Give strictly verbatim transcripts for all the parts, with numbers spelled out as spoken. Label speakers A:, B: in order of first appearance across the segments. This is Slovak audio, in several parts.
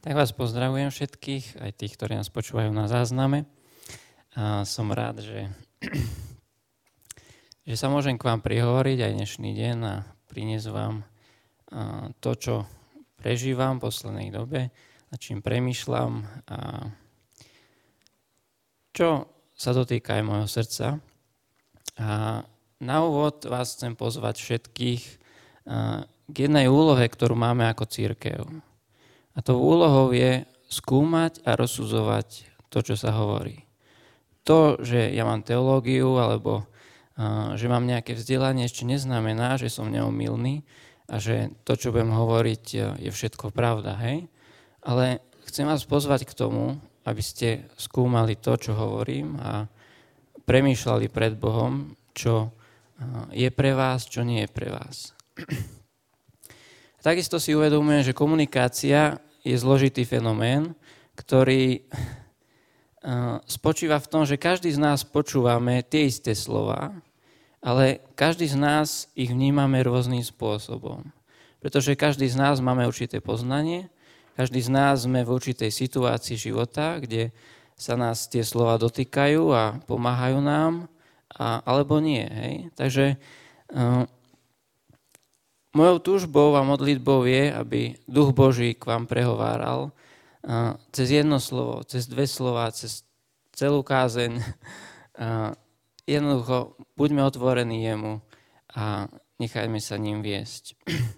A: Tak vás pozdravujem všetkých, aj tých, ktorí nás počúvajú na zázname. A som rád, že, že sa môžem k vám prihovoriť aj dnešný deň a priniesť vám to, čo prežívam v poslednej dobe, nad čím premýšľam a čo sa dotýka aj môjho srdca. A na úvod vás chcem pozvať všetkých k jednej úlohe, ktorú máme ako cirkev. A tou úlohou je skúmať a rozsudzovať to, čo sa hovorí. To, že ja mám teológiu alebo uh, že mám nejaké vzdelanie, ešte neznamená, že som neomylný a že to, čo budem hovoriť, je všetko pravda, hej? Ale chcem vás pozvať k tomu, aby ste skúmali to, čo hovorím a premýšľali pred Bohom, čo uh, je pre vás, čo nie je pre vás. Takisto si uvedomujem, že komunikácia je zložitý fenomén, ktorý spočíva v tom, že každý z nás počúvame tie isté slová, ale každý z nás ich vnímame rôznym spôsobom. Pretože každý z nás máme určité poznanie, každý z nás sme v určitej situácii života, kde sa nás tie slova dotýkajú a pomáhajú nám, a, alebo nie. Hej? Takže mojou túžbou a modlitbou je, aby Duch Boží k vám prehováral cez jedno slovo, cez dve slova, cez celú kázeň. Jednoducho, buďme otvorení jemu a nechajme sa ním viesť.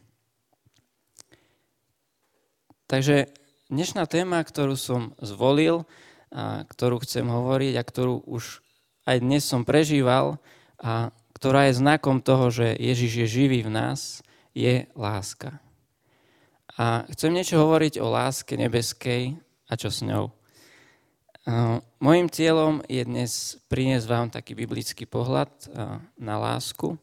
A: Takže dnešná téma, ktorú som zvolil, a ktorú chcem hovoriť a ktorú už aj dnes som prežíval a ktorá je znakom toho, že Ježiš je živý v nás, je láska. A chcem niečo hovoriť o láske nebeskej a čo s ňou. Mojím cieľom je dnes priniesť vám taký biblický pohľad na lásku.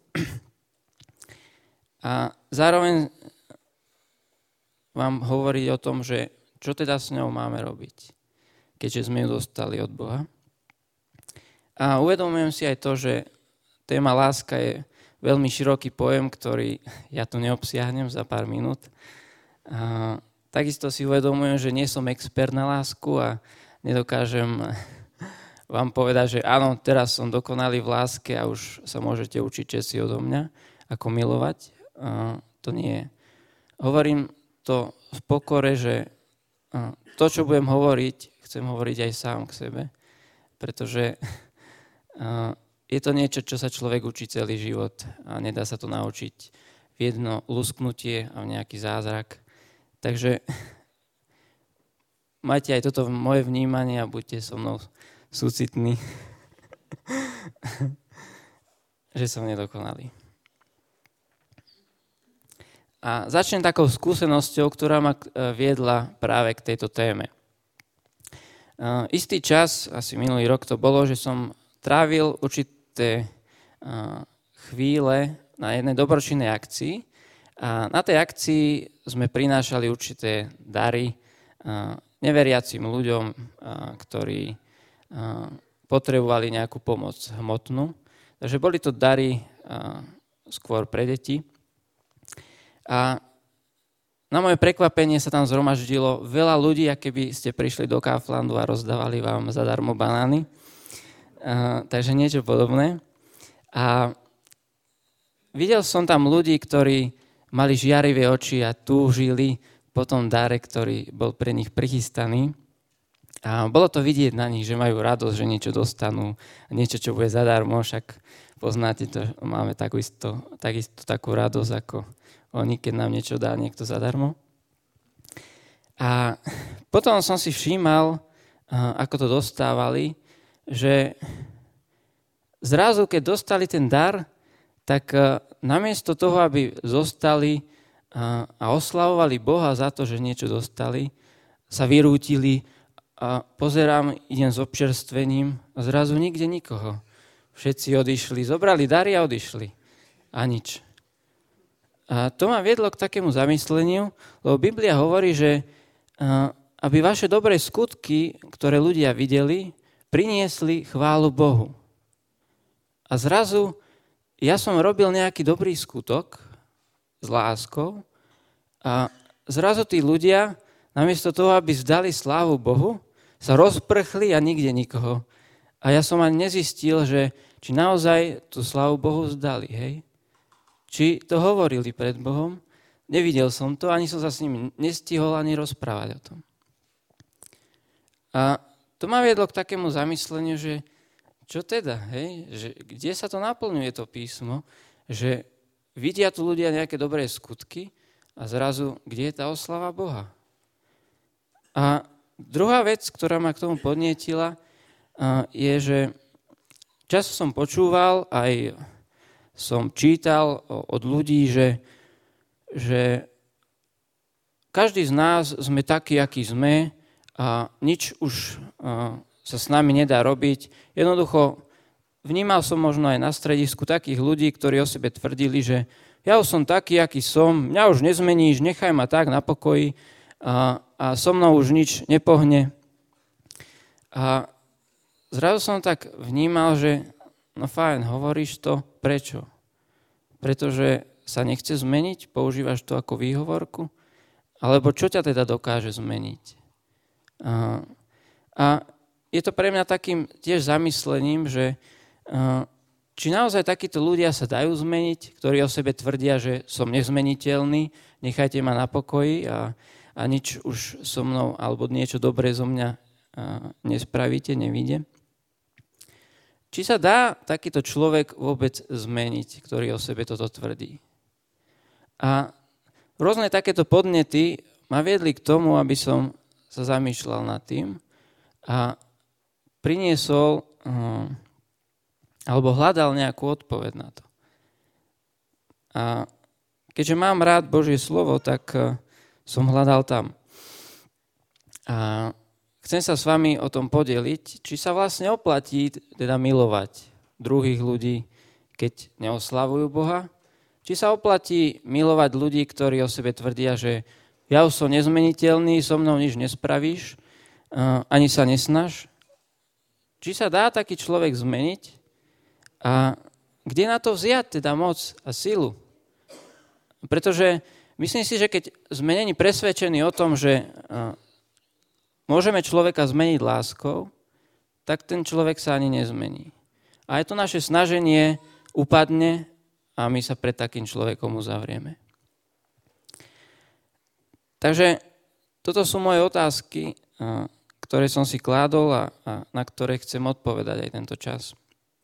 A: A zároveň vám hovoriť o tom, že čo teda s ňou máme robiť, keďže sme ju dostali od Boha. A uvedomujem si aj to, že téma láska je veľmi široký pojem, ktorý ja tu neobsiahnem za pár minút. A takisto si uvedomujem, že nie som expert na lásku a nedokážem vám povedať, že áno, teraz som dokonalý v láske a už sa môžete učiť česi odo mňa, ako milovať. A to nie je. Hovorím to v pokore, že to, čo budem hovoriť, chcem hovoriť aj sám k sebe, pretože je to niečo, čo sa človek učí celý život a nedá sa to naučiť v jedno lusknutie a v nejaký zázrak. Takže majte aj toto moje vnímanie a buďte so mnou súcitní, že som nedokonalý. A začnem takou skúsenosťou, ktorá ma viedla práve k tejto téme. Istý čas, asi minulý rok to bolo, že som trávil určitý chvíle na jednej dobročinnej akcii a na tej akcii sme prinášali určité dary neveriacim ľuďom, ktorí potrebovali nejakú pomoc hmotnú. Takže boli to dary skôr pre deti. A na moje prekvapenie sa tam zhromaždilo veľa ľudí, ako keby ste prišli do Kauflandu a rozdávali vám zadarmo banány. Uh, takže niečo podobné. A videl som tam ľudí, ktorí mali žiarivé oči a túžili po tom dare, ktorý bol pre nich prichystaný. A bolo to vidieť na nich, že majú radosť, že niečo dostanú, niečo, čo bude zadarmo, však poznáte to, máme takisto, takisto takú radosť, ako oni, keď nám niečo dá niekto zadarmo. A potom som si všímal, uh, ako to dostávali, že zrazu, keď dostali ten dar, tak namiesto toho, aby zostali a oslavovali Boha za to, že niečo dostali, sa vyrútili a pozerám, idem s občerstvením a zrazu nikde nikoho. Všetci odišli, zobrali dary a odišli. A nič. A to ma viedlo k takému zamysleniu, lebo Biblia hovorí, že aby vaše dobré skutky, ktoré ľudia videli, priniesli chválu Bohu. A zrazu ja som robil nejaký dobrý skutok s láskou a zrazu tí ľudia namiesto toho, aby vzdali slávu Bohu, sa rozprchli a nikde nikoho. A ja som ani nezistil, že či naozaj tú slávu Bohu vzdali, hej? Či to hovorili pred Bohom. Nevidel som to, ani som sa s nimi nestihol ani rozprávať o tom. A to ma viedlo k takému zamysleniu, že čo teda, hej? Že kde sa to naplňuje to písmo, že vidia tu ľudia nejaké dobré skutky a zrazu, kde je tá oslava Boha? A druhá vec, ktorá ma k tomu podnietila, je, že často som počúval, aj som čítal od ľudí, že, že každý z nás sme takí, akí sme a nič už sa s nami nedá robiť. Jednoducho vnímal som možno aj na stredisku takých ľudí, ktorí o sebe tvrdili, že ja už som taký, aký som, mňa už nezmeníš, nechaj ma tak na pokoji a, a so mnou už nič nepohne. A zrazu som tak vnímal, že no fajn, hovoríš to, prečo? Pretože sa nechce zmeniť, používaš to ako výhovorku? Alebo čo ťa teda dokáže zmeniť? A, a je to pre mňa takým tiež zamyslením, že či naozaj takíto ľudia sa dajú zmeniť, ktorí o sebe tvrdia, že som nezmeniteľný, nechajte ma na pokoji a, a nič už so mnou alebo niečo dobré zo mňa nespravíte, nevíde. Či sa dá takýto človek vôbec zmeniť, ktorý o sebe toto tvrdí? A rôzne takéto podnety ma viedli k tomu, aby som sa zamýšľal nad tým a priniesol alebo hľadal nejakú odpoveď na to. A keďže mám rád Božie slovo, tak som hľadal tam. A chcem sa s vami o tom podeliť, či sa vlastne oplatí teda milovať druhých ľudí, keď neoslavujú Boha, či sa oplatí milovať ľudí, ktorí o sebe tvrdia, že ja už som nezmeniteľný, so mnou nič nespravíš, ani sa nesnaž. Či sa dá taký človek zmeniť a kde na to vziať teda moc a silu? Pretože myslím si, že keď sme neni presvedčení o tom, že môžeme človeka zmeniť láskou, tak ten človek sa ani nezmení. A aj to naše snaženie upadne a my sa pred takým človekom uzavrieme. Takže toto sú moje otázky, ktoré som si kládol a, a na ktoré chcem odpovedať aj tento čas.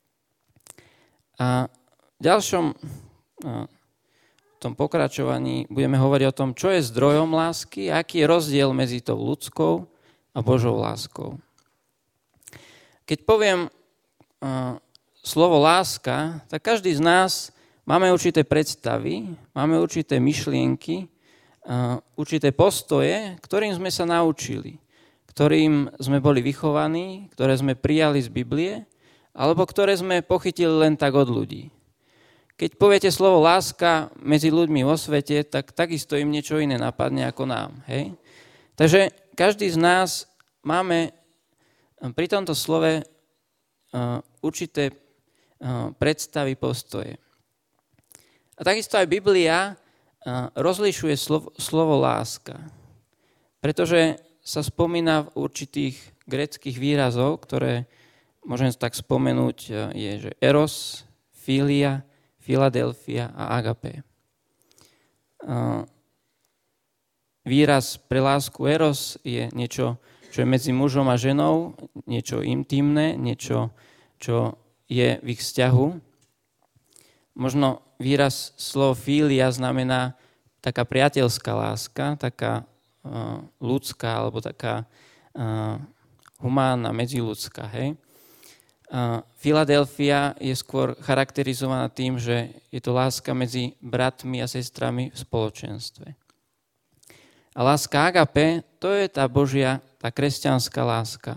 A: A v ďalšom a, v tom pokračovaní budeme hovoriť o tom, čo je zdrojom lásky a aký je rozdiel medzi tou ľudskou a Božou láskou. Keď poviem a, slovo láska, tak každý z nás máme určité predstavy, máme určité myšlienky, a, určité postoje, ktorým sme sa naučili, ktorým sme boli vychovaní, ktoré sme prijali z Biblie, alebo ktoré sme pochytili len tak od ľudí. Keď poviete slovo láska medzi ľuďmi vo svete, tak takisto im niečo iné napadne ako nám. Hej? Takže každý z nás máme pri tomto slove určité predstavy, postoje. A takisto aj Biblia rozlišuje slovo, slovo láska, pretože sa spomína v určitých gréckych výrazov, ktoré môžem tak spomenúť, je, že eros, filia, Filadelfia a agape. Výraz pre lásku eros je niečo, čo je medzi mužom a ženou, niečo intimné, niečo, čo je v ich vzťahu. Možno výraz slovo filia znamená taká priateľská láska, taká uh, ľudská alebo taká uh, humánna, medziľudská, hej. Filadelfia je skôr charakterizovaná tým, že je to láska medzi bratmi a sestrami v spoločenstve. A láska agape, to je tá Božia, tá kresťanská láska.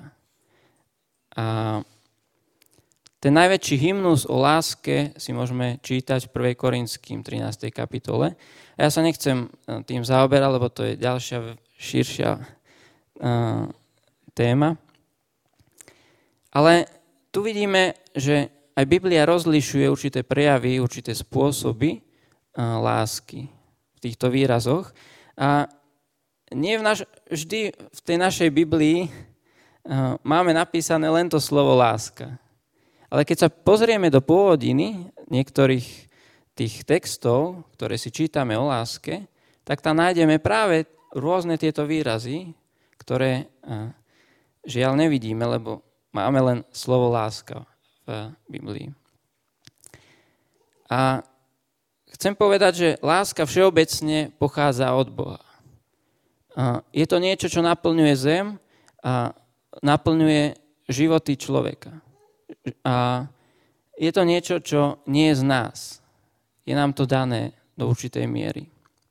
A: A ten najväčší hymnus o láske si môžeme čítať v prvej Korinským trinástej kapitole. A ja sa nechcem tým zaoberať, lebo to je ďalšia, širšia uh, téma. Ale tu vidíme, že aj Biblia rozlišuje určité prejavy, určité spôsoby lásky v týchto výrazoch. A nie v naš, vždy v tej našej Biblii uh, máme napísané len to slovo láska. Ale keď sa pozrieme do pôvodiny niektorých tých textov, ktoré si čítame o láske, tak tam nájdeme práve rôzne tieto výrazy, ktoré uh, žiaľ nevidíme, lebo máme len slovo láska v Biblii. A chcem povedať, že láska všeobecne pochádza od Boha. Je to niečo, čo naplňuje zem a naplňuje životy človeka. A je to niečo, čo nie je z nás. Je nám to dané do určitej miery.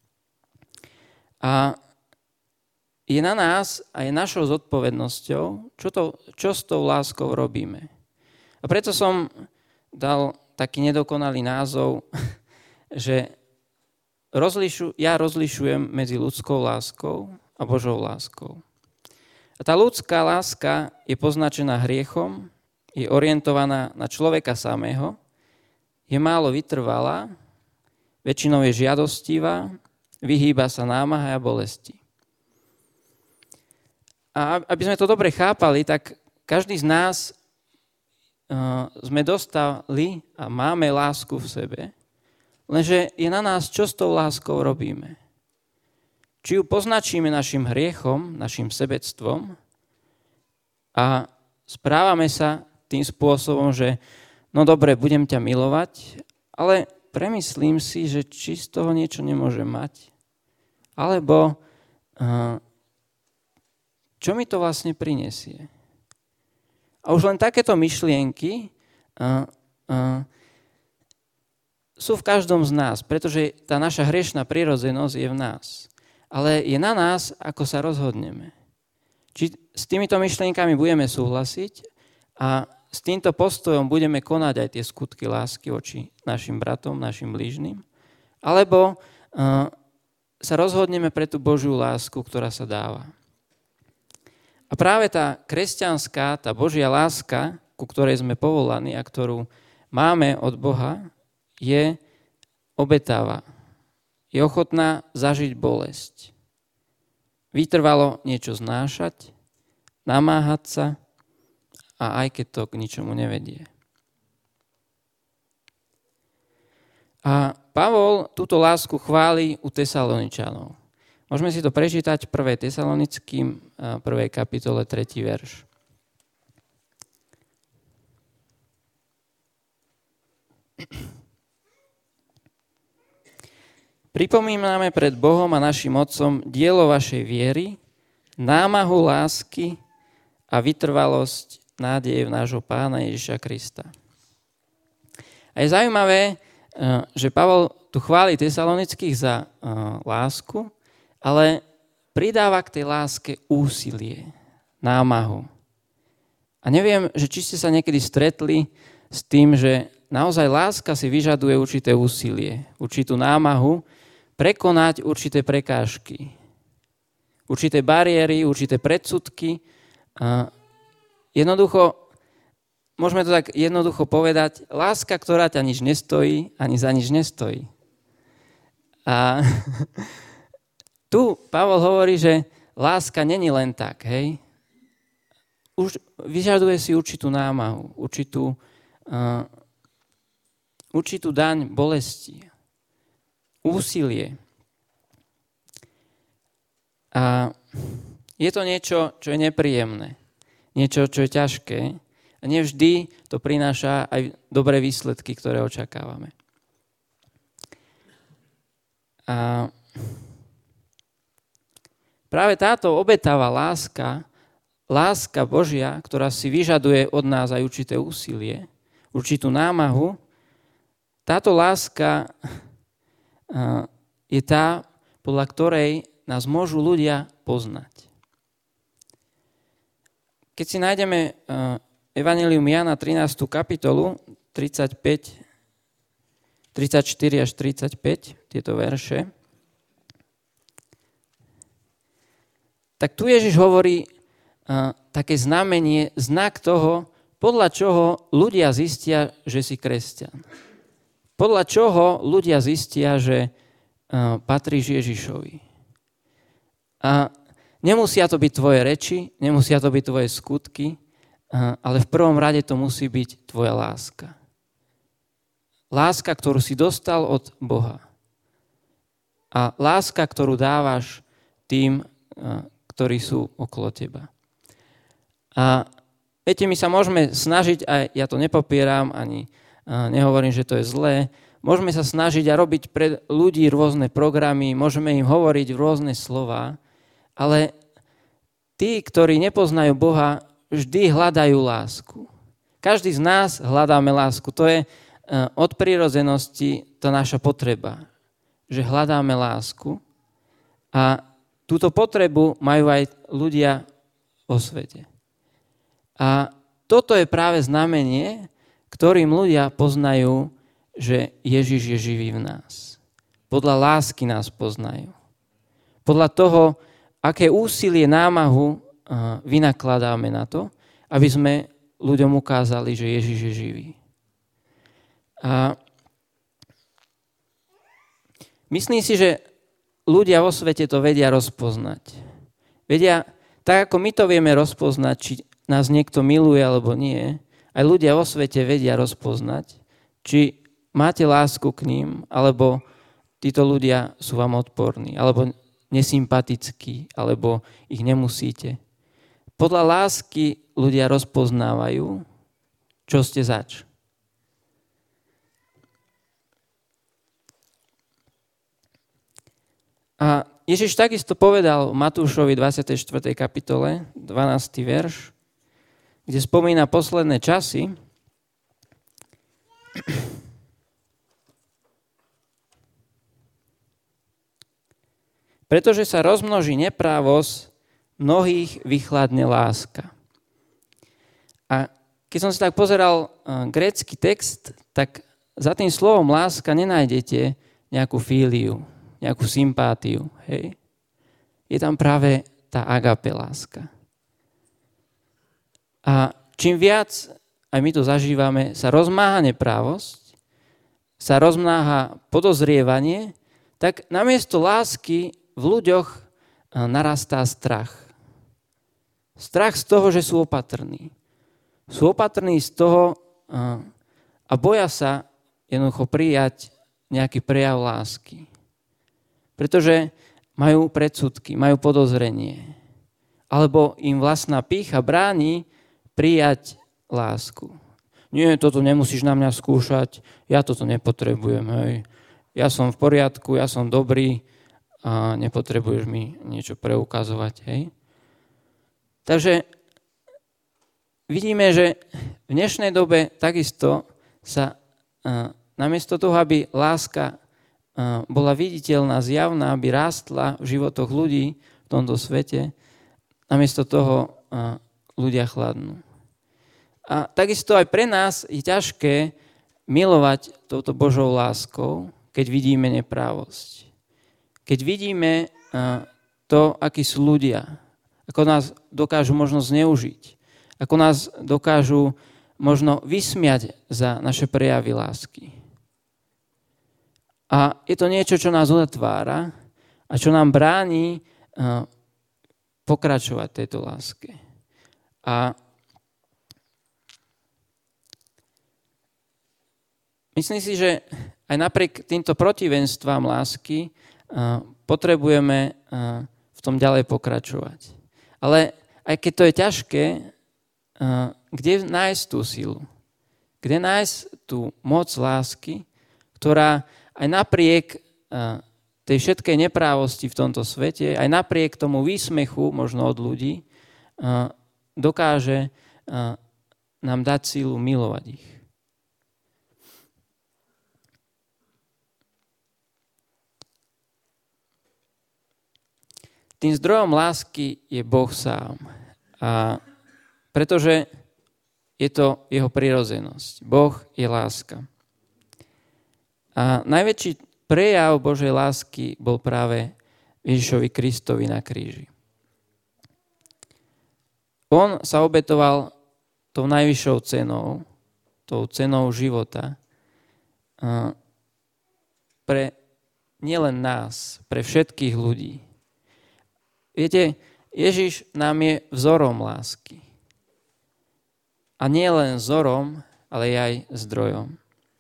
A: A je na nás a je našou zodpovednosťou, čo, to, čo s tou láskou robíme. A preto som dal taký nedokonalý názov, že rozlišu, ja rozlišujem medzi ľudskou láskou a Božou láskou. A tá ľudská láska je poznačená hriechom, je orientovaná na človeka samého, je málo vytrvalá, väčšinou je žiadostivá, vyhýba sa námahe a bolesti. A aby sme to dobre chápali, tak každý z nás uh, sme dostali a máme lásku v sebe, lenže je na nás, čo s tou láskou robíme. Či ju poznačíme našim hriechom, našim sebectvom a správame sa tým spôsobom, že no dobre, budem ťa milovať, ale premyslím si, že či z toho niečo nemôžem mať. Alebo uh, čo mi to vlastne prinesie. A už len takéto myšlienky uh, uh, sú v každom z nás, pretože tá naša hriešná prirodzenosť je v nás. Ale je na nás, ako sa rozhodneme. Či s týmito myšlienkami budeme súhlasiť a s týmto postojom budeme konať aj tie skutky lásky voči našim bratom, našim blížnym, alebo uh, sa rozhodneme pre tú Božiu lásku, ktorá sa dáva. A práve tá kresťanská, tá Božia láska, ku ktorej sme povolaní a ktorú máme od Boha, je obetáva. Je ochotná zažiť bolesť. Vytrvalo niečo znášať, namáhať sa a aj keď to k ničomu nevedie. A Pavol túto lásku chváli u Tesaloničanov. Môžeme si to prečítať v prvej Tesalonickým, prvej kapitole, tretí verš. Pripomíname pred Bohom a našim Otcom dielo vašej viery, námahu lásky a vytrvalosť nádeje v nášho Pána Ježiša Krista. A je zaujímavé, že Pavol tu chváli Tesalonických za lásku, ale pridáva k tej láske úsilie, námahu. A neviem, že či ste sa niekedy stretli s tým, že naozaj láska si vyžaduje určité úsilie, určitú námahu, prekonať určité prekážky, určité bariéry, určité predsudky. Jednoducho, môžeme to tak jednoducho povedať, láska, ktorá ťa nič nestojí, ani za nič nestojí. A tu Pavol hovorí, že láska není len tak, hej. Už vyžaduje si určitú námahu, určitú, uh, určitú daň bolesti, úsilie. A je to niečo, čo je nepríjemné, niečo, čo je ťažké a nevždy to prináša aj dobré výsledky, ktoré očakávame. A práve táto obetavá láska, láska Božia, ktorá si vyžaduje od nás aj určité úsilie, určitú námahu, táto láska je tá, podľa ktorej nás môžu ľudia poznať. Keď si nájdeme Evanjelium Jána trinástu kapitolu, tridsaťpäť, tridsaťštyri až tridsaťpäť, tieto verše, tak tu Ježiš hovorí uh, také znamenie, znak toho, podľa čoho ľudia zistia, že si kresťan. Podľa čoho ľudia zistia, že uh, patríš Ježišovi. A nemusia to byť tvoje reči, nemusia to byť tvoje skutky, ale v prvom rade to musí byť tvoja láska. Láska, ktorú si dostal od Boha. A láska, ktorú dávaš tým, ktorí sú okolo teba. A viete, my sa môžeme snažiť, a ja to nepopieram, ani nehovorím, že to je zlé, môžeme sa snažiť a robiť pre ľudí rôzne programy, môžeme im hovoriť rôzne slová, ale tí, ktorí nepoznajú Boha, vždy hľadajú lásku. Každý z nás hľadáme lásku. To je od prirodzenosti to naša potreba, že hľadáme lásku. A túto potrebu majú aj ľudia vo svete. A toto je práve znamenie, ktorým ľudia poznajú, že Ježiš je živý v nás. Podľa lásky nás poznajú. Podľa toho, aké úsilie, námahu vynakladáme na to, aby sme ľuďom ukázali, že Ježiš je živý. A myslím si, že ľudia vo svete to vedia rozpoznať. Vedia, tak ako my to vieme rozpoznať, či nás niekto miluje alebo nie, aj ľudia vo svete vedia rozpoznať, či máte lásku k ním, alebo títo ľudia sú vám odporní, alebo nesympatickí, alebo ich nemusíte. Podľa lásky ľudia rozpoznávajú, čo ste zač. A Ježiš takisto povedal v Matúšovi dvadsiatej štvrtej kapitole, dvanásty verš, kde spomína posledné časy. Pretože sa rozmnoží neprávosť, mnohých vychladne láska. A keď som si tak pozeral grécky text, tak za tým slovom láska nenájdete nejakú fíliu, nejakú sympátiu. Hej? Je tam práve tá agape láska. A čím viac, aj my to zažívame, sa rozmáha neprávosť, sa rozmáha podozrievanie, tak namiesto lásky v ľuďoch narastá strach. Strach z toho, že sú opatrní. Sú opatrní z toho a boja sa jednoducho prijať nejaký prejav lásky. Pretože majú predsudky, majú podozrenie. Alebo im vlastná pýcha bráni prijať lásku. Nie, toto nemusíš na mňa skúšať, ja toto nepotrebujem. Hej. Ja som v poriadku, ja som dobrý a nepotrebuješ mi niečo preukazovať. Hej. Takže vidíme, že v dnešnej dobe takisto sa namiesto toho, aby láska bola viditeľná, zjavná, aby rástla v životoch ľudí v tomto svete, namiesto toho ľudia chladnú. A takisto aj pre nás je ťažké milovať touto Božou láskou, keď vidíme neprávosť. Keď vidíme to, akí sú ľudia, ako nás dokážu možno zneužiť, ako nás dokážu možno vysmiať za naše prejavy lásky. A je to niečo, čo nás uzatvára a čo nám bráni pokračovať tejto láske. A myslím si, že aj napriek týmto protivenstvám lásky potrebujeme v tom ďalej pokračovať. Ale aj keď to je ťažké, kde nájsť tú silu? Kde nájsť tú moc lásky, ktorá aj napriek tej všetkej neprávosti v tomto svete, aj napriek tomu výsmechu možno od ľudí, dokáže nám dať silu milovať ich. Tým zdrojom lásky je Boh sám. A pretože je to jeho prirodzenosť. Boh je láska. A najväčší prejav Božej lásky bol práve Ježišovi Kristovi na kríži. On sa obetoval tou najvyššou cenou, tou cenou života pre nielen nás, pre všetkých ľudí. Viete, Ježiš nám je vzorom lásky. A nie len vzorom, ale aj zdrojom.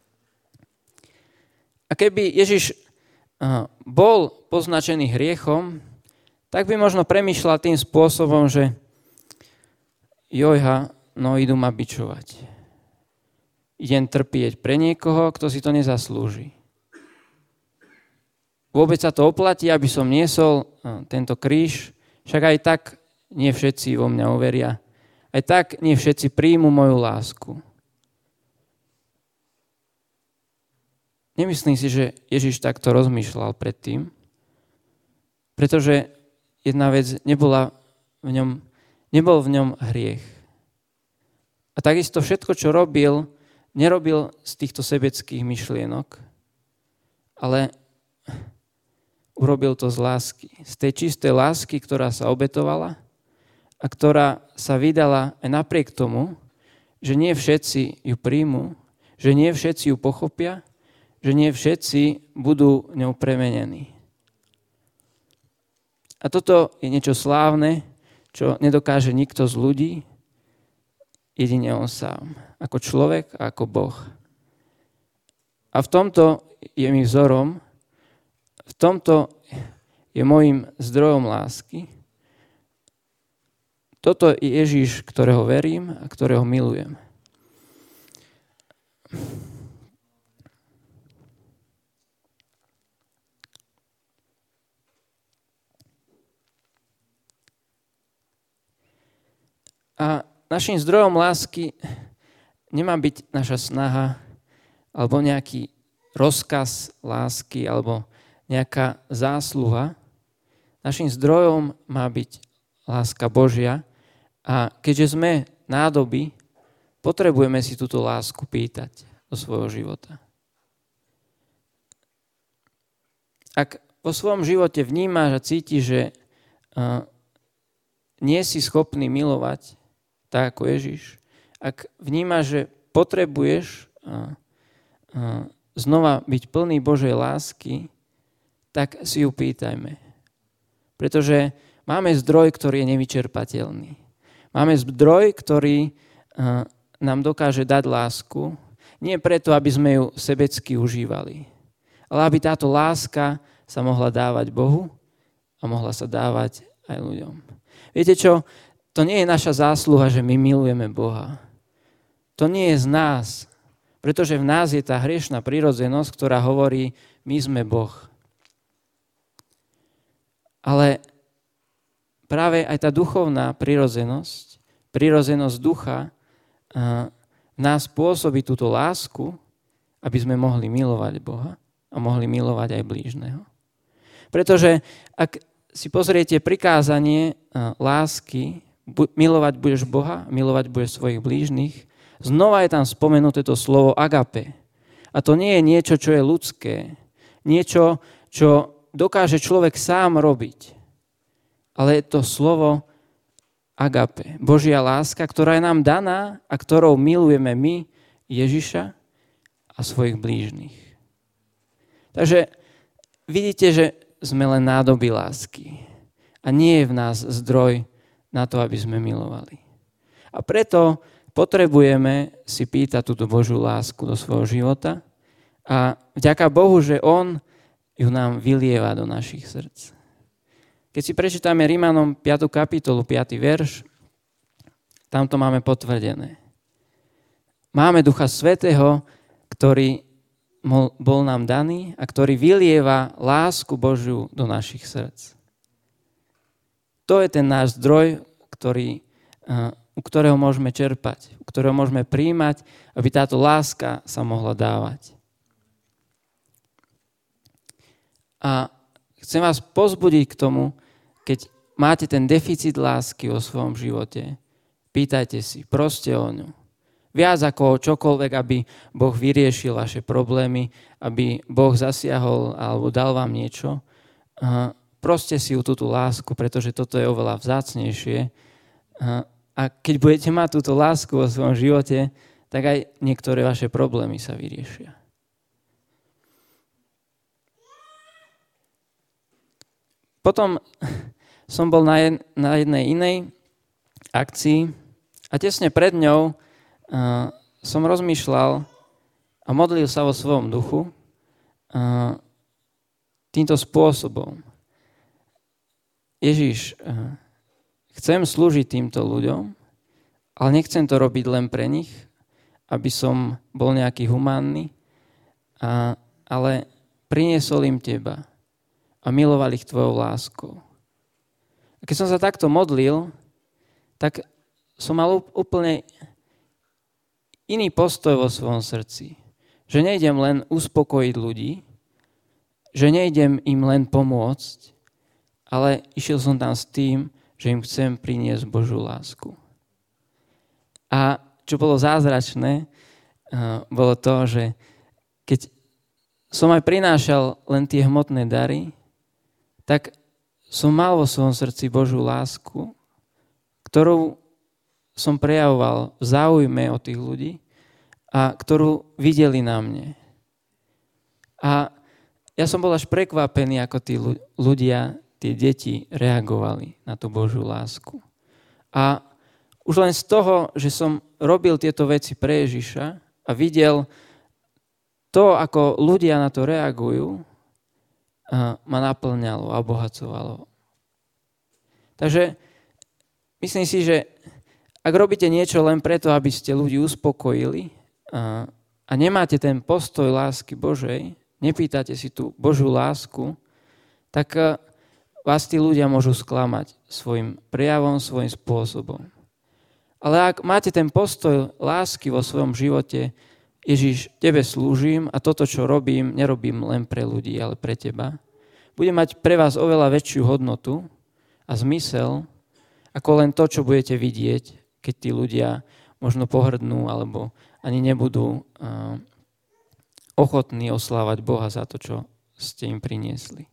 A: A keby Ježiš bol poznačený hriechom, tak by možno premýšľal tým spôsobom, že jojha, no idú ma bičovať. Idem trpieť pre niekoho, kto si to nezaslúži. Vôbec sa to oplatí, aby som niesol tento kríž, však aj tak nie všetci vo mňa uveria. Aj tak nie všetci príjmu moju lásku. Nemyslím si, že Ježiš takto rozmýšľal predtým, pretože jedna vec nebola v ňom, nebol v ňom hriech. A takisto všetko, čo robil, nerobil z týchto sebeckých myšlienok, ale urobil to z lásky. Z tej čistej lásky, ktorá sa obetovala a ktorá sa vydala aj napriek tomu, že nie všetci ju príjmu, že nie všetci ju pochopia, že nie všetci budú ňou premenení. A toto je niečo slávne, čo nedokáže nikto z ľudí, jedine on sám, ako človek a ako Boh. A v tomto je mi vzorom, v tomto je môjim zdrojom lásky. Toto je Ježiš, ktorého verím a ktorého milujem. A našim zdrojom lásky nemá byť naša snaha alebo nejaký rozkaz lásky alebo nejaká zásluha. Našim zdrojom má byť láska Božia a keďže sme nádoby, potrebujeme si túto lásku pýtať do svojho života. Ak vo svojom živote vnímaš a cítiš, že uh, nie si schopný milovať tak ako Ježiš, ak vnímaš, že potrebuješ uh, uh, znova byť plný Božej lásky, tak si ju pýtajme. Pretože máme zdroj, ktorý je nevyčerpateľný. Máme zdroj, ktorý uh, nám dokáže dať lásku, nie preto, aby sme ju sebecky užívali, ale aby táto láska sa mohla dávať Bohu a mohla sa dávať aj ľuďom. Viete čo? To nie je naša zásluha, že my milujeme Boha. To nie je z nás, pretože v nás je tá hriešna prirodzenosť, ktorá hovorí, my sme Boh. Ale práve aj tá duchovná prirodzenosť, prirodzenosť ducha v nás pôsobí túto lásku, aby sme mohli milovať Boha a mohli milovať aj blížneho. Pretože ak si pozriete prikázanie lásky, milovať budeš Boha, milovať budeš svojich blížnych, znova je tam spomenuté to slovo agape. A to nie je niečo, čo je ľudské. Niečo, čo dokáže človek sám robiť. Ale je to slovo agape. Božia láska, ktorá je nám daná a ktorou milujeme my, Ježiša a svojich blížnych. Takže vidíte, že sme len nádoby lásky. A nie je v nás zdroj na to, aby sme milovali. A preto potrebujeme si pýtať túto Božiu lásku do svojho života a vďaka Bohu, že On ju nám vylieva do našich srdc. Keď si prečítame Rimanom piatu kapitolu, piaty verš, tam to máme potvrdené. Máme Ducha Svätého, ktorý bol nám daný a ktorý vylieva lásku Božiu do našich srdc. To je ten náš zdroj, ktorý, u ktorého môžeme čerpať, u ktorého môžeme príjmať, aby táto láska sa mohla dávať. A chcem vás pozbudiť k tomu, keď máte ten deficit lásky vo svojom živote, pýtajte si, proste o ňu. Viac ako čokoľvek, aby Boh vyriešil vaše problémy, aby Boh zasiahol alebo dal vám niečo. Proste si ju túto lásku, pretože toto je oveľa vzácnejšie. A keď budete mať túto lásku vo svojom živote, tak aj niektoré vaše problémy sa vyriešia. Potom som bol na, jed, na jednej inej akcii a tesne pred ňou uh, som rozmýšľal a modlil sa vo svojom duchu uh, týmto spôsobom. Ježiš, uh, chcem slúžiť týmto ľuďom, ale nechcem to robiť len pre nich, aby som bol nejaký humánny, a, ale priniesol im teba a miloval ich tvojou láskou. A keď som sa takto modlil, tak som mal úplne iný postoj vo svojom srdci. Že nejdem len uspokojiť ľudí, že nejdem im len pomôcť, ale išiel som tam s tým, že im chcem priniesť Božiu lásku. A čo bolo zázračné, bolo to, že keď som aj prinášal len tie hmotné dary, tak som mal vo svojom srdci Božiu lásku, ktorú som prejavoval v záujme o tých ľudí a ktorú videli na mne. A ja som bol až prekvapený, ako tí ľudia, tie deti reagovali na tú Božiu lásku. A už len z toho, že som robil tieto veci pre Ježiša a videl to, ako ľudia na to reagujú, ma naplňalo a obohacovalo. Takže myslím si, že ak robíte niečo len preto, aby ste ľudí uspokojili a, a nemáte ten postoj lásky Božej, nepýtate si tú Božiu lásku, tak vás tí ľudia môžu sklamať svojim prejavom, svojím spôsobom. Ale ak máte ten postoj lásky vo svojom živote, Ježiš, tebe slúžim a toto, čo robím, nerobím len pre ľudí, ale pre teba, bude mať pre vás oveľa väčšiu hodnotu a zmysel, ako len to, čo budete vidieť, keď tí ľudia možno pohrdnú alebo ani nebudú uh, ochotní oslávať Boha za to, čo ste im priniesli.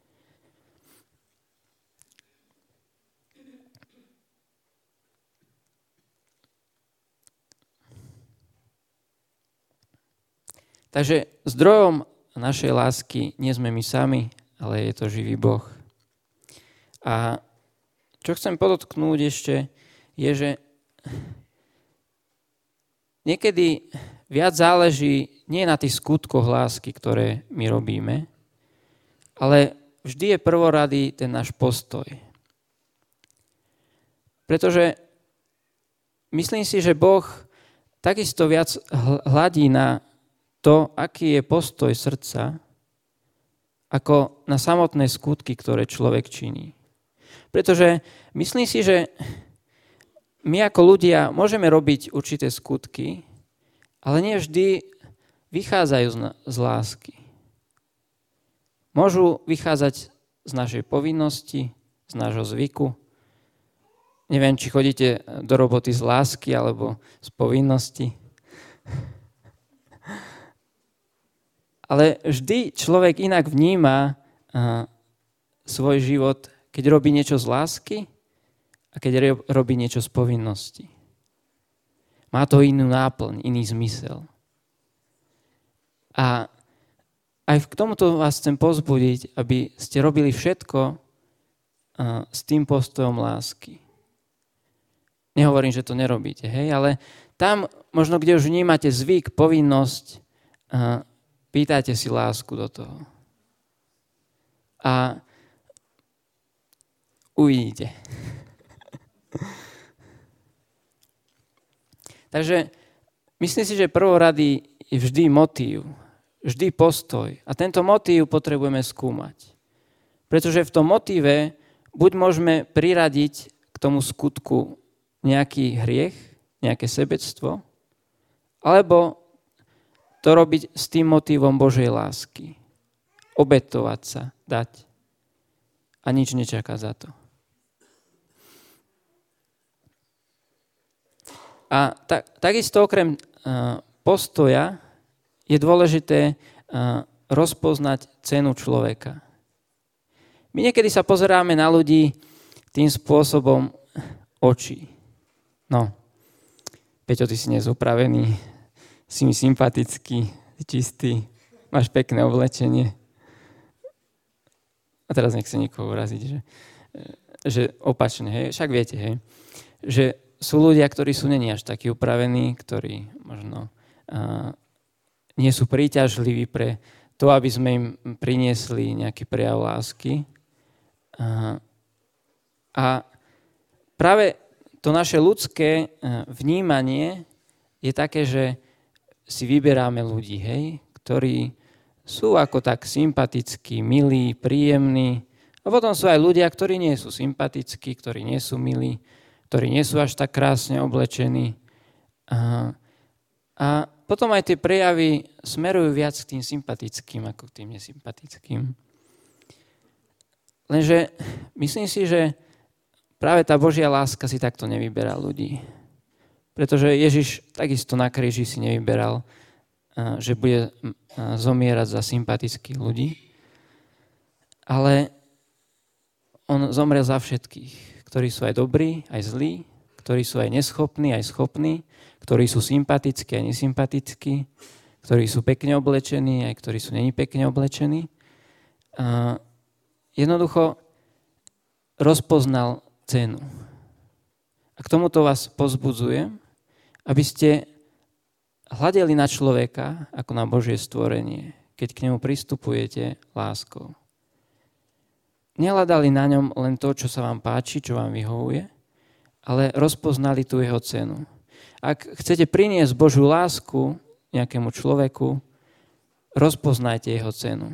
A: Takže zdrojom našej lásky nie sme my sami, ale je to živý Boh. A čo chcem podotknúť ešte, je, že niekedy viac záleží nie na tých skutkoch lásky, ktoré my robíme, ale vždy je prvoradý ten náš postoj. Pretože myslím si, že Boh takisto viac hľadí na to, aký je postoj srdca, ako na samotné skutky, ktoré človek činí. Pretože myslím si, že my ako ľudia môžeme robiť určité skutky, ale nie vždy vychádzajú z lásky. Môžu vychádzať z našej povinnosti, z nášho zvyku. Neviem, či chodíte do roboty z lásky alebo z povinnosti. Ale vždy človek inak vníma uh, svoj život, keď robí niečo z lásky a keď re- robí niečo z povinnosti. Má to inú náplň, iný zmysel. A aj k tomuto vás chcem povzbudiť, aby ste robili všetko uh, s tým postojom lásky. Nehovorím, že to nerobíte, hej, ale tam možno, kde už vnímate zvyk, povinnosť, uh, pýtajte si lásku do toho. A uvidíte. Takže myslím si, že prvorady je vždy motív, vždy postoj. A tento motív potrebujeme skúmať. Pretože v tom motíve buď môžeme priradiť k tomu skutku nejaký hriech, nejaké sebectvo, alebo to robiť s tým motívom Božej lásky. Obetovať sa, dať. A nič nečaká za to. A tak, takisto okrem uh, postoja je dôležité uh, rozpoznať cenu človeka. My niekedy sa pozeráme na ľudí tým spôsobom očí. No, Peťo, ty si dnes upravený, si mi sympatický, čistý, máš pekné oblečenie. A teraz nechcem nikoho uraziť, že že opačne, hej, však viete, hej, že sú ľudia, ktorí sú není až takí upravení, ktorí možno uh, nie sú príťažliví pre to, aby sme im priniesli nejaký prejav lásky. Uh, a práve to naše ľudské vnímanie je také, že si vyberáme ľudí, hej, ktorí sú ako tak sympatickí, milí, príjemní. A potom sú aj ľudia, ktorí nie sú sympatickí, ktorí nie sú milí, ktorí nie sú až tak krásne oblečení. A, a potom aj tie prejavy smerujú viac k tým sympatickým ako k tým nesympatickým. Lenže myslím si, že práve tá Božia láska si takto nevyberá ľudí. Pretože Ježiš takisto na kríži si nevyberal, že bude zomierať za sympatických ľudí, ale on zomrel za všetkých, ktorí sú aj dobrí, aj zlí, ktorí sú aj neschopní, aj schopní, ktorí sú sympatickí, aj nesympatickí, ktorí sú pekne oblečení, aj ktorí sú není pekne oblečení. A jednoducho rozpoznal cenu. A k tomuto vás pozbudzujem, aby ste hľadeli na človeka ako na Božie stvorenie, keď k nemu pristupujete láskou. Nehľadali na ňom len to, čo sa vám páči, čo vám vyhovuje, ale rozpoznali tú jeho cenu. Ak chcete priniesť Božiu lásku nejakému človeku, rozpoznajte jeho cenu.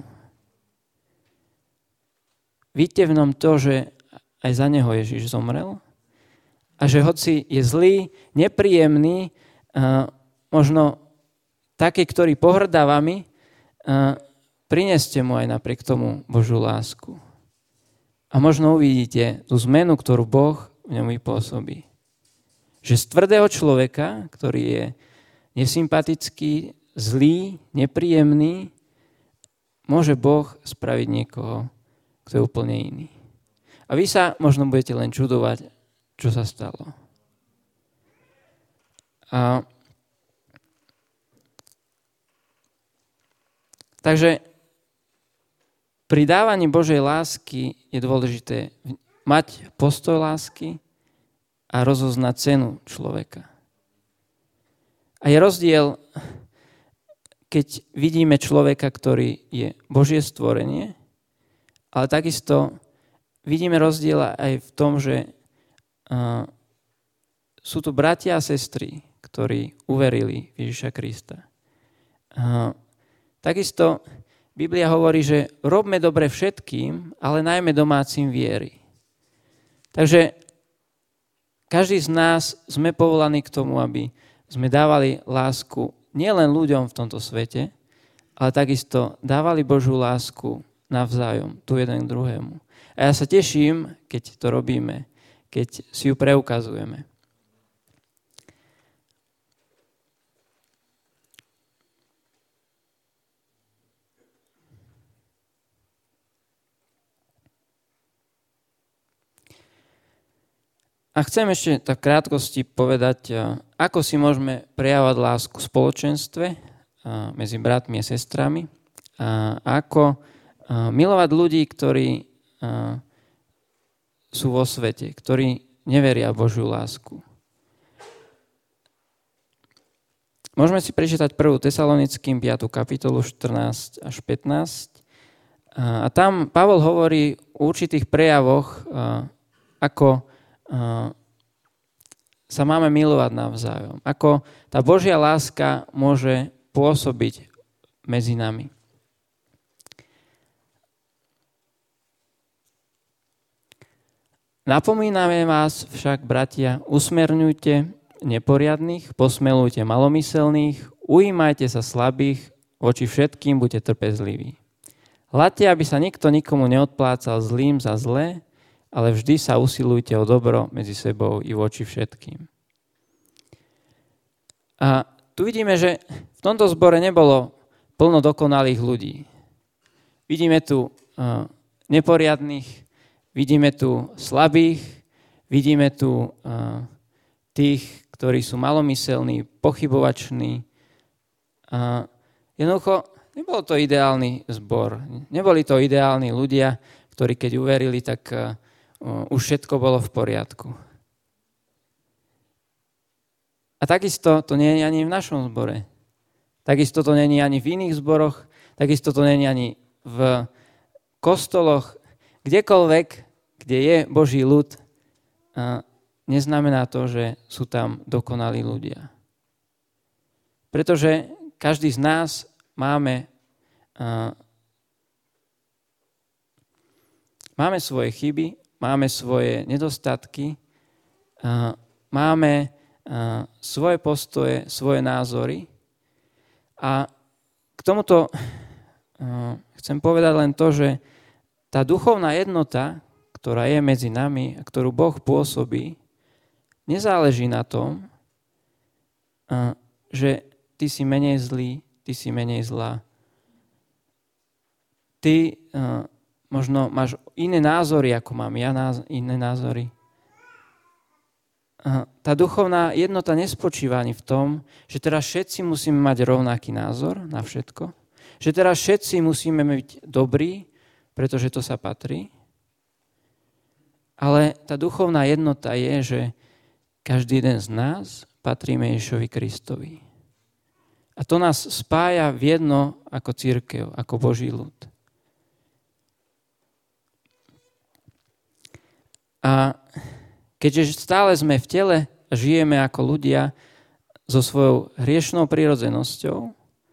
A: Vidíte v ňom to, že aj za neho Ježiš zomrel a že hoci je zlý, nepríjemný, možno taký, ktorý pohrdá vami, prineste mu aj napriek tomu Božiu lásku. A možno uvidíte tú zmenu, ktorú Boh v ňom vypôsobí. Že z tvrdého človeka, ktorý je nesympatický, zlý, nepríjemný, môže Boh spraviť niekoho, kto je úplne iný. A vy sa možno budete len čudovať, čo sa stalo. A takže pri dávaní Božej lásky je dôležité mať postoj lásky a rozoznať cenu človeka. A je rozdiel, keď vidíme človeka, ktorý je Božie stvorenie, ale takisto vidíme rozdiel aj v tom, že uh, sú tu bratia a sestry, ktorí uverili v Ježiša Krista. Uh, takisto Biblia hovorí, že robme dobre všetkým, ale najmä domácim viery. Takže každý z nás sme povolaní k tomu, aby sme dávali lásku nielen ľuďom v tomto svete, ale takisto dávali Božiu lásku navzájom, tu jeden k druhému. A ja sa teším, keď to robíme, keď si ju preukazujeme. A chcem ešte tak v krátkosti povedať, ako si môžeme prejavovať lásku v spoločenstve medzi bratmi a sestrami, a ako milovať ľudí, ktorí sú vo svete, ktorí neveria v Božiu lásku. Môžeme si prečítať prvú Tesalonickým piatu kapitolu štrnásť až pätnásť. A tam Pavol hovorí o určitých prejavoch, ako sa máme milovať navzájom. Ako tá Božia láska môže pôsobiť medzi nami. Napomíname vás však, bratia, usmerňujte neporiadnych, posmelujte malomyselných, ujímajte sa slabých, voči všetkým buďte trpezliví. Hľadte, aby sa nikto nikomu neodplácal zlým za zlé, ale vždy sa usilujte o dobro medzi sebou i voči všetkým. A tu vidíme, že v tomto zbore nebolo plno dokonalých ľudí. Vidíme tu uh, neporiadnych, vidíme tu slabých, vidíme tu uh, tých, ktorí sú malomyselní, pochybovační. Uh, jednoducho, nebol to ideálny zbor. Neboli to ideálni ľudia, ktorí keď uverili, tak uh, už všetko bolo v poriadku. A takisto to nie je ani v našom zbore. Takisto to nie je ani v iných zboroch, takisto to nie je ani v kostoloch, kdekoľvek, kde je Boží ľud, neznamená to, že sú tam dokonalí ľudia. Pretože každý z nás máme, máme svoje chyby, máme svoje nedostatky, máme svoje postoje, svoje názory. A k tomuto chcem povedať len to, že tá duchovná jednota, ktorá je medzi nami a ktorú Boh pôsobí, nezáleží na tom, že ty si menej zlý, ty si menej zlá. Ty možno máš iné názory, ako mám ja iné názory. Tá duchovná jednota nespočíva ani v tom, že teraz všetci musíme mať rovnaký názor na všetko, že teraz všetci musíme byť dobrí, pretože to sa patrí. Ale tá duchovná jednota je, že každý jeden z nás patríme Ježišovi Kristovi. A to nás spája v jedno ako cirkev, ako Boží ľud. A keďže stále sme v tele a žijeme ako ľudia so svojou hriešnou prirodzenosťou,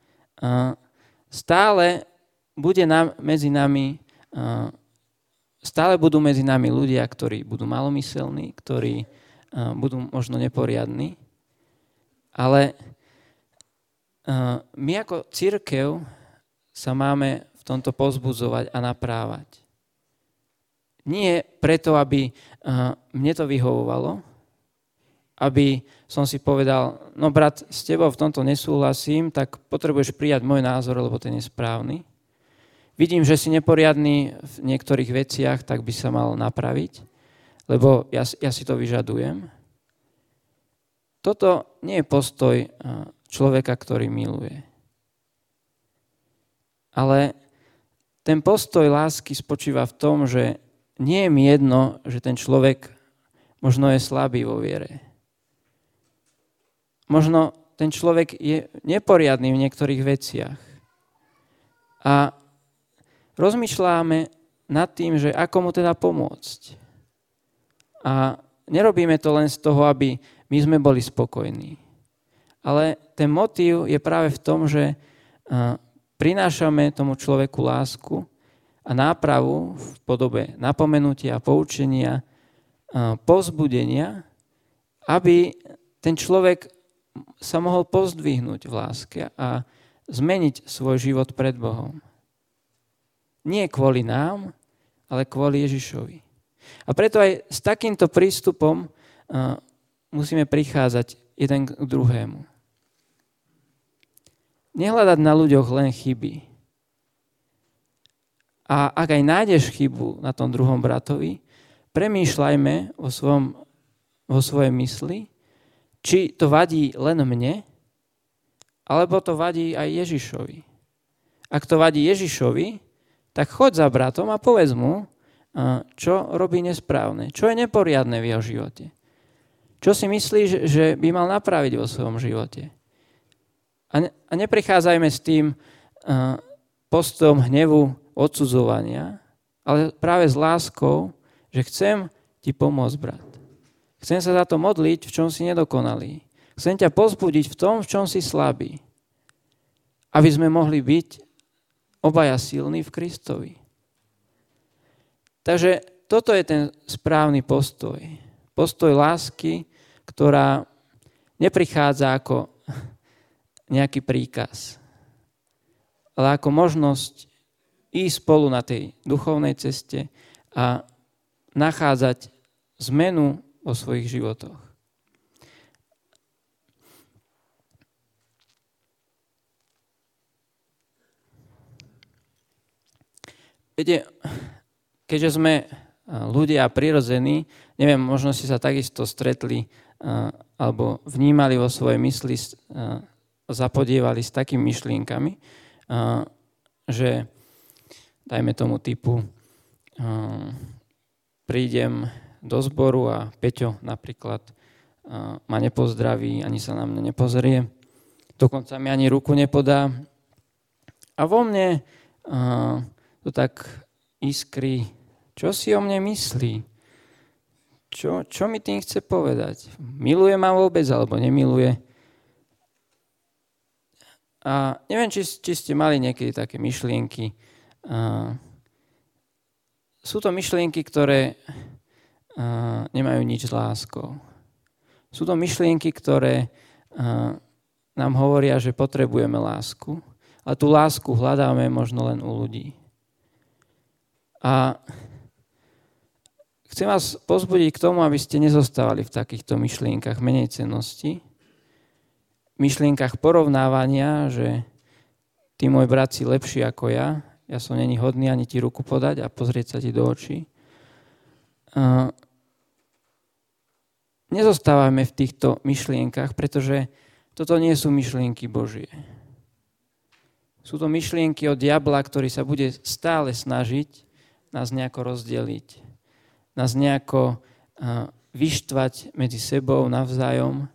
A: stále bude nám, medzi nami, stále budú medzi nami ľudia, ktorí budú malomyselní, ktorí budú možno neporiadni, ale my ako cirkev sa máme v tomto povzbudzovať a naprávať. Nie preto, aby mne to vyhovovalo, aby som si povedal, no brat, s tebou v tomto nesúhlasím, tak potrebuješ prijať môj názor, lebo ten je správny. Vidím, že si neporiadny v niektorých veciach, tak by sa mal napraviť, lebo ja, ja si to vyžadujem. Toto nie je postoj človeka, ktorý miluje. Ale ten postoj lásky spočíva v tom, že nie je mi jedno, že ten človek možno je slabý vo viere. Možno ten človek je neporiadny v niektorých veciach. A rozmýšľame nad tým, že ako mu teda pomôcť. A nerobíme to len z toho, aby my sme boli spokojní. Ale ten motív je práve v tom, že prinášame tomu človeku lásku a nápravu v podobe napomenutia, poučenia, povzbudenia, aby ten človek sa mohol pozdvihnúť v láske a zmeniť svoj život pred Bohom. Nie kvôli nám, ale kvôli Ježišovi. A preto aj s takýmto prístupom musíme prichádzať jeden k druhému. Nehľadať na ľuďoch len chyby. A ak aj nájdeš chybu na tom druhom bratovi, premýšľajme o, svojom, o svojej mysli, či to vadí len mne, alebo to vadí aj Ježišovi. Ak to vadí Ježišovi, tak choď za bratom a povedz mu, čo robí nesprávne, čo je neporiadne v jeho živote. Čo si myslíš, že by mal napraviť vo svojom živote. A, ne, a neprichádzajme s tým uh, postojom hnevu, odsudzovania, ale práve s láskou, že chcem ti pomôcť, brat. Chcem sa za to modliť, v čom si nedokonalý. Chcem ťa povzbudiť v tom, v čom si slabý. Aby sme mohli byť obaja silní v Kristovi. Takže toto je ten správny postoj. Postoj lásky, ktorá neprichádza ako nejaký príkaz, ale ako možnosť ísť spolu na tej duchovnej ceste a nachádzať zmenu vo svojich životoch. Viete, keďže sme ľudia prirodzení, neviem, možno si sa takisto stretli alebo vnímali vo svojej mysli, zapodievali s takými myšlienkami, že dajme tomu typu, prídem do zboru a Peťo napríklad ma nepozdraví, ani sa na mňa nepozrie, dokonca mi ani ruku nepodá. A vo mne uh, to tak iskrí, čo si o mne myslí, čo, čo mi tým chce povedať. Miluje ma vôbec, alebo nemiluje? A neviem, či, či ste mali niekedy také myšlienky. Uh, sú to myšlienky, ktoré uh, nemajú nič s láskou. Sú to myšlienky, ktoré uh, nám hovoria, že potrebujeme lásku, ale tú lásku hľadáme možno len u ľudí. A chcem vás pozbudiť k tomu, aby ste nezostávali v takýchto myšlienkach menej cennosti, myšlienkach porovnávania, že ty, môj brat, si lepší ako ja, ja som není hodný ani ti ruku podať a pozrieť sa ti do očí. Uh, Nezostávajme v týchto myšlienkach, pretože toto nie sú myšlienky Božie. Sú to myšlienky od diabla, ktorý sa bude stále snažiť nás nejako rozdeliť, nás nejako vyštvať medzi sebou navzájom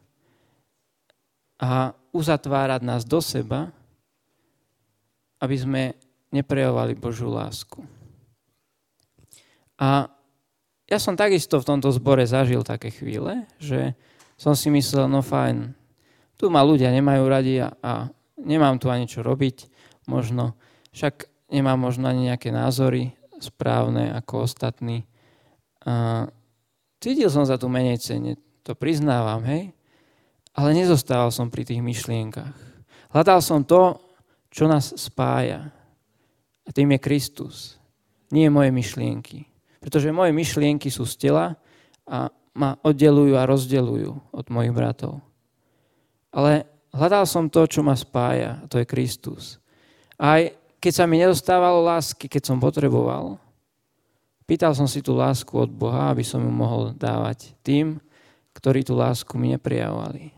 A: a uzatvárať nás do seba, aby sme neprejavovali Božiu lásku. A ja som takisto v tomto zbore zažil také chvíle, že som si myslel, no fajn, tu ma ľudia nemajú radi a, a nemám tu ani čo robiť, možno, však nemám možno ani nejaké názory správne ako ostatní. A cítil som sa tu menej cenne, to priznávam, hej, ale nezostával som pri tých myšlienkach. Hľadal som to, čo nás spája. A tým je Kristus, nie moje myšlienky. Pretože moje myšlienky sú z tela a ma oddelujú a rozdeľujú od mojich bratov. Ale hľadal som to, čo ma spája, a to je Kristus. Aj keď sa mi nedostávalo lásky, keď som potreboval, pýtal som si tú lásku od Boha, aby som ju mohol dávať tým, ktorí tú lásku mi neprijavovali.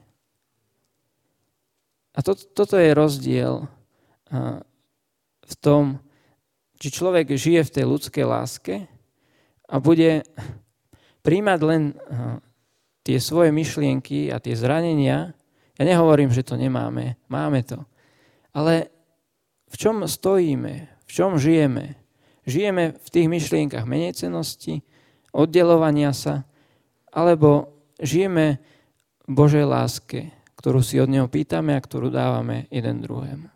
A: A to, toto je rozdiel v tom, či človek žije v tej ľudskej láske a bude príjmať len tie svoje myšlienky a tie zranenia. Ja nehovorím, že to nemáme. Máme to. Ale v čom stojíme? V čom žijeme? Žijeme v tých myšlienkach menejcennosti, oddelovania sa, alebo žijeme v Božej láske, ktorú si od Neho pýtame a ktorú dávame jeden druhému.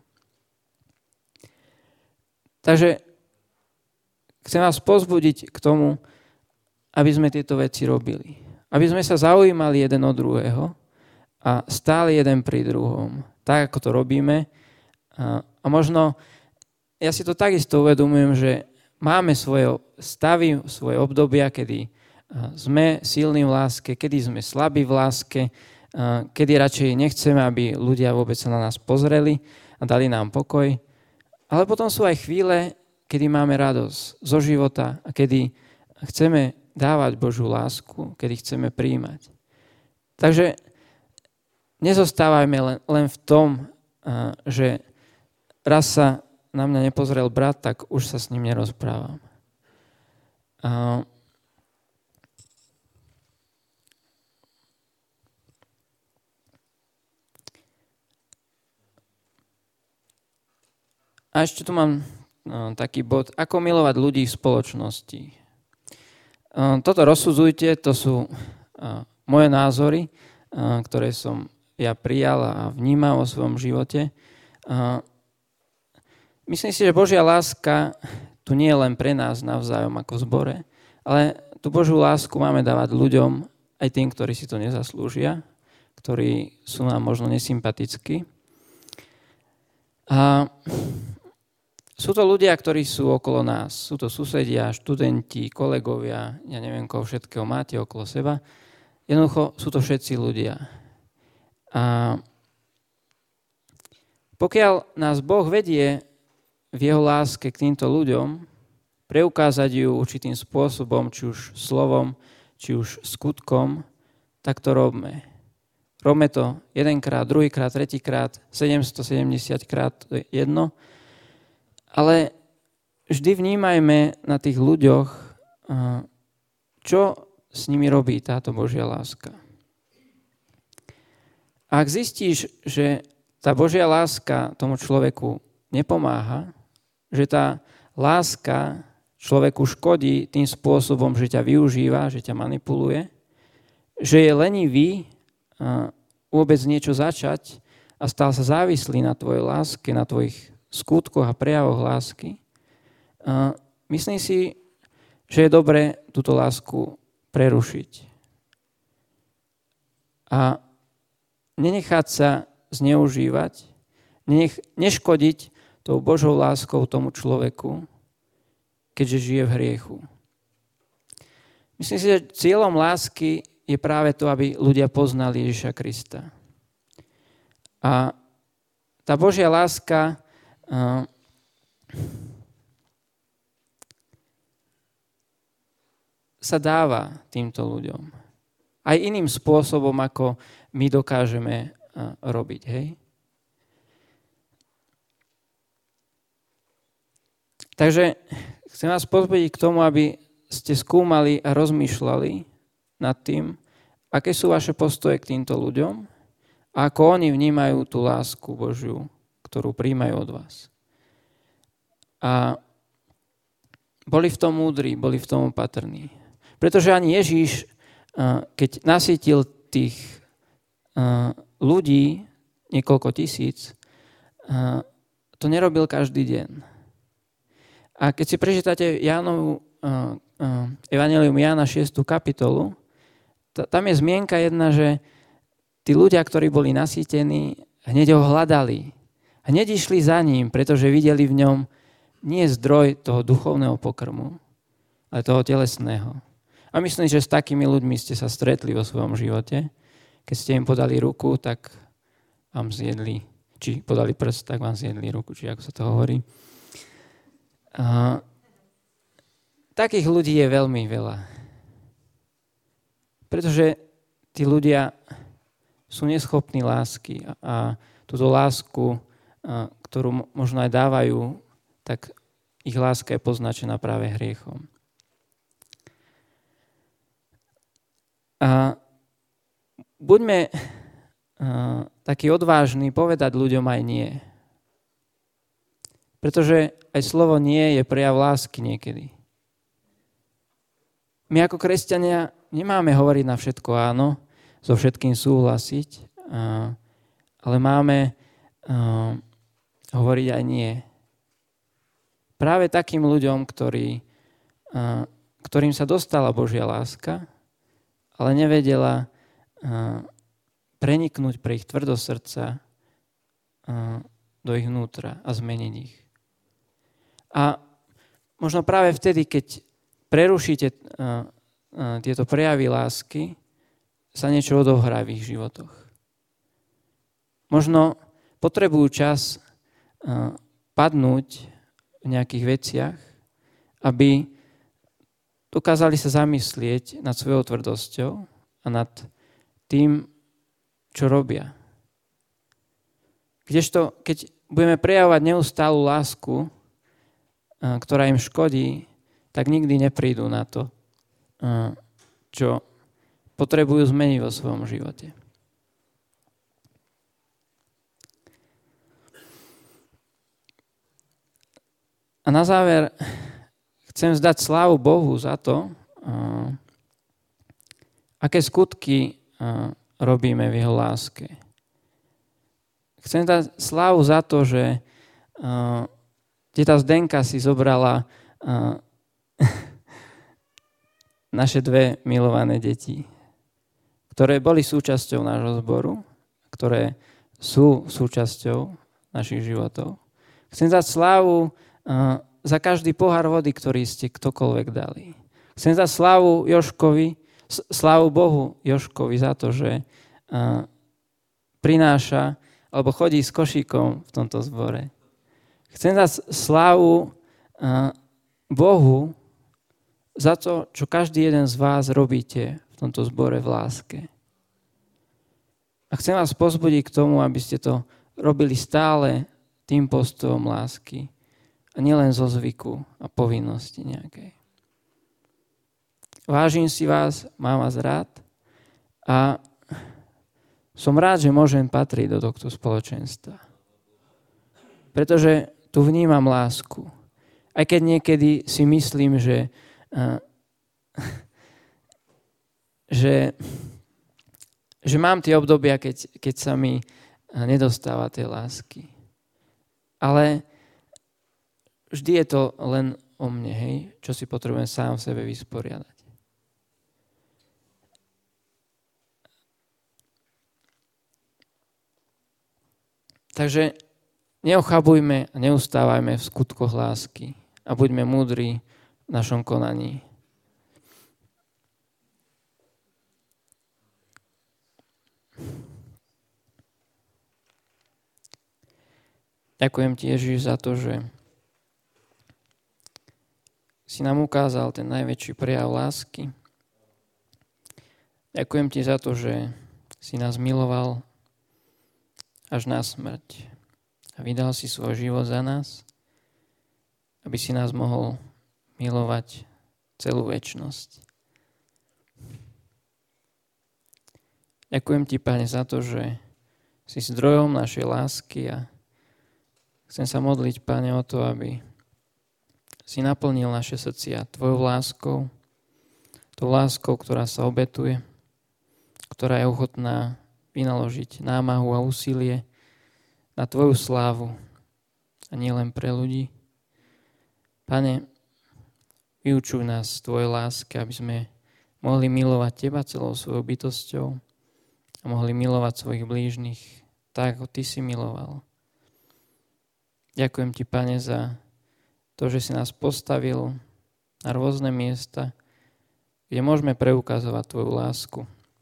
A: Takže chcem vás pozbudiť k tomu, aby sme tieto veci robili. Aby sme sa zaujímali jeden od druhého a stáli jeden pri druhom. Tak, ako to robíme. A, a možno, ja si to takisto uvedomujem, že máme svoje stavy, svoje obdobia, kedy sme silní v láske, kedy sme slabí v láske, kedy radšej nechceme, aby ľudia vôbec sa na nás pozreli a dali nám pokoj. Ale potom sú aj chvíle, kedy máme radosť zo života a kedy chceme dávať Božiu lásku, kedy chceme prijímať. Takže nezostávajme len, len v tom, že raz sa na mňa nepozrel brat, tak už sa s ním nerozprávam. A ešte tu mám no, taký bod, ako milovať ľudí v spoločnosti. Toto rozsudzujte, to sú moje názory, ktoré som ja prijal a vnímal vo svojom živote. Myslím si, že Božia láska tu nie je len pre nás navzájom ako v zbore, ale tú Božiu lásku máme dávať ľuďom, aj tým, ktorí si to nezaslúžia, ktorí sú nám možno nesympatickí. A sú to ľudia, ktorí sú okolo nás. Sú to susedia, študenti, kolegovia, ja neviem, koho všetkého máte okolo seba. Jednoducho sú to všetci ľudia. A pokiaľ nás Boh vedie v jeho láske k týmto ľuďom, preukázať ju určitým spôsobom, či už slovom, či už skutkom, tak to robme. Robme to jedenkrát, druhýkrát, tretíkrát, sedemstosedemdesiatkrát, to je jedno. Ale vždy vnímajme na tých ľuďoch, čo s nimi robí táto Božia láska. Ak zistíš, že tá Božia láska tomu človeku nepomáha, že tá láska človeku škodí tým spôsobom, že ťa využíva, že ťa manipuluje, že je lenivý vôbec niečo začať a stal sa závislý na tvojej láske, na tvojich skutkoch a prejavoch lásky, myslím si, že je dobré túto lásku prerušiť. A nenechať sa zneužívať, nenech, neškodiť tou Božou láskou tomu človeku, keďže žije v hriechu. Myslím si, že cieľom lásky je práve to, aby ľudia poznali Ježiša Krista. A tá Božia láska uh, sa dáva týmto ľuďom. Aj iným spôsobom, ako my dokážeme uh, robiť. Hej? Takže chcem vás pozbudiť k tomu, aby ste skúmali a rozmýšľali nad tým, aké sú vaše postoje k týmto ľuďom a ako oni vnímajú tú lásku Božiu, ktorú príjmajú od vás. A boli v tom múdri, boli v tom opatrní. Pretože ani Ježíš, keď nasýtil tých ľudí, niekoľko tisíc, to nerobil každý deň. A keď si prečítate Jánovu Evangelium Jána šiestú kapitolu, tam je zmienka jedna, že tí ľudia, ktorí boli nasýtení, hneď ho hľadali. Hneď išli za ním, pretože videli v ňom nie zdroj toho duchovného pokrmu, ale toho telesného. A myslím, že s takými ľuďmi ste sa stretli vo svojom živote. Keď ste im podali ruku, tak vám zjedli, či podali prst, tak vám zjedli ruku, či ako sa to hovorí. A takých ľudí je veľmi veľa. Pretože tí ľudia sú neschopní lásky a, a túto lásku, a, ktorú možno aj dávajú, tak ich láska je poznačená práve hriechom. A buďme a, takí odvážni povedať ľuďom aj nie. Pretože aj slovo nie je prejav lásky niekedy. My ako kresťania nemáme hovoriť na všetko áno, so všetkým súhlasiť, a, ale máme a, hovoriť aj nie. Práve takým ľuďom, ktorí, a, ktorým sa dostala Božia láska, ale nevedela a, preniknúť pre ich tvrdosť srdca a, do ich vnútra a zmeniť ich. A možno práve vtedy, keď prerušíte a, a, tieto prejavy lásky, sa niečo odohrá v ich životoch. Možno potrebujú čas a, padnúť v nejakých veciach, aby dokázali sa zamyslieť nad svojou tvrdosťou a nad tým, čo robia. Kdežto, keď budeme prejavovať neustálu lásku, a, ktorá im škodí, tak nikdy neprídu na to, a, čo potrebujú zmeniť vo svojom živote. A na záver chcem vzdať slávu Bohu za to, uh, aké skutky uh, robíme v jeho láske. Chcem dať slávu za to, že uh, teta Zdenka si zobrala uh, naše dve milované deti, ktoré boli súčasťou nášho zboru, ktoré sú súčasťou našich životov. Chcem dať slávu uh, za každý pohár vody, ktorý ste ktokoľvek dali. Chcem dať slávu Joškovi, slávu Bohu Joškovi za to, že uh, prináša alebo chodí s košíkom v tomto zbore. Chcem dať slávu uh, Bohu za to, čo každý jeden z vás robíte v tomto zbore v láske. A chcem vás pozbudiť k tomu, aby ste to robili stále tým postojom lásky a nielen zo zvyku a povinnosti nejakej. vážim si vás, mám vás rád a som rád, že môžem patriť do tohto spoločenstva. Pretože tu vnímam lásku. Aj keď niekedy si myslím, že, uh, že, že mám tie obdobia, keď, keď sa mi nedostáva tej lásky. Ale vždy je to len o mne, hej, čo si potrebujem sám v sebe vysporiadať. Takže neochabujme a neustávajme v skutkoch lásky a buďme múdri v našom konaní. Ďakujem ti, Ježiš, za to, že si nám ukázal ten najväčší prejav lásky. Ďakujem ti za to, že si nás miloval až na smrť a vydal si svoj život za nás, aby si nás mohol milovať celú večnosť. Ďakujem ti, Pane, za to, že si zdrojom našej lásky a chcem sa modliť, Pane, o to, aby si naplnil naše srdcia tvojou láskou, tou láskou, ktorá sa obetuje, ktorá je ochotná vynaložiť námahu a úsilie na tvoju slávu a nielen pre ľudí. Pane, vyučuj nás tvojej láske, aby sme mohli milovať teba celou svojou bytosťou a mohli milovať svojich blížnych tak, ako ty si miloval. Ďakujem ti, Pane, za to, že si nás postavil na rôzne miesta, kde môžeme preukazovať tvoju lásku.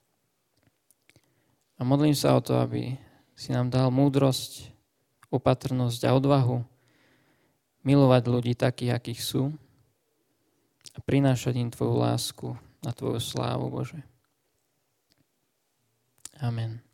A: A modlím sa o to, aby si nám dal múdrosť, opatrnosť a odvahu milovať ľudí takých, akých sú a prinášať im tvoju lásku na tvoju slávu, Bože. Amen.